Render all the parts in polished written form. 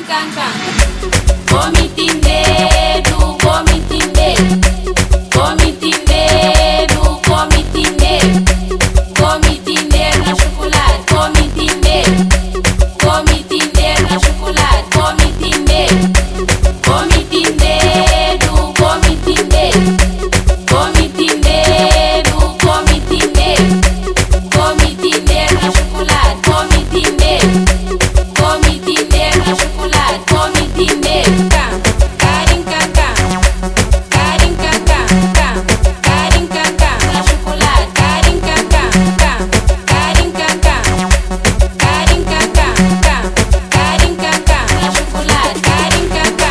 canca. Comitindeiro, comitindeiro. Comitindeiro, comitindeiro. Comitindeiro na chocolate. Comitindeiro. Comitindeiro na chocolate. Comitindeiro. Comitindeiro, comitindeiro. Comitindeiro, comitindeiro. Comitindeiro na chocolate. Comitindeiro. Comitindeiro na chocolate. Comitindeiro. Carim cacá. Carim cacá. Carim cacá na chocolate. Carim cacá. Carim cacá. Carim cacá. Carim cacá na chocolate. Carim cacá.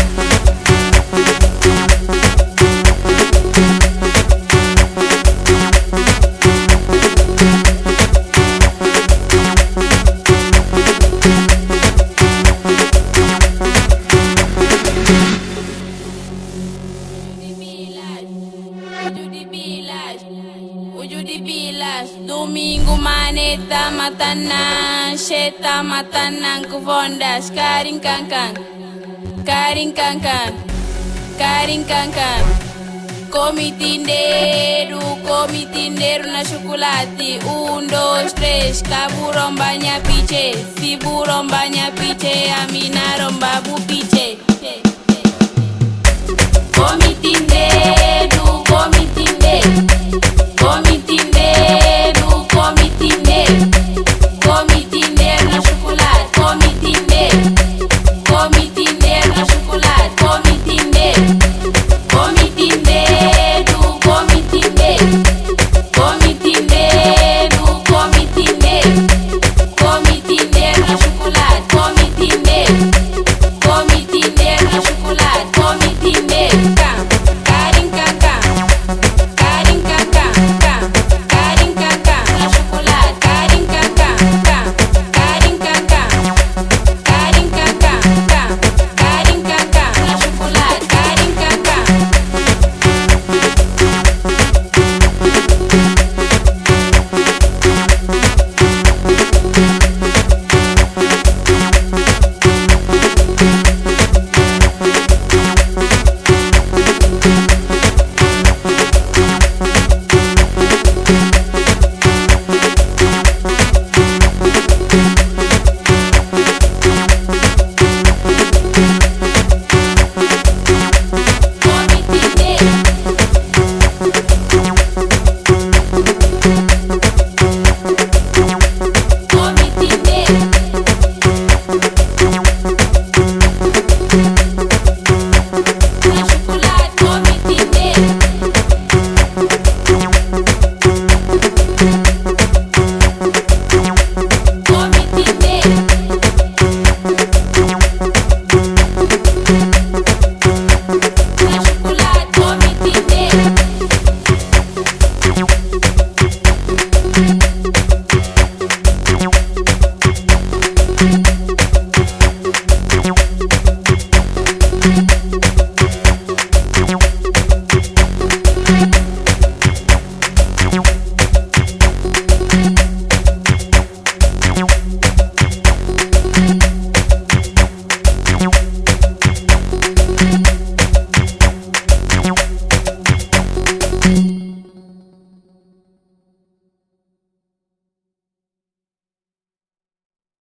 Uju di bilas, domingo maneta matanan, cheta matanan kuvondas, karing kankan, karing kankan, karing kankan. Comitindeiro na chocolate, 1, 2, 3, caburon banha piche, si buron banha piche, aminaron babu piche.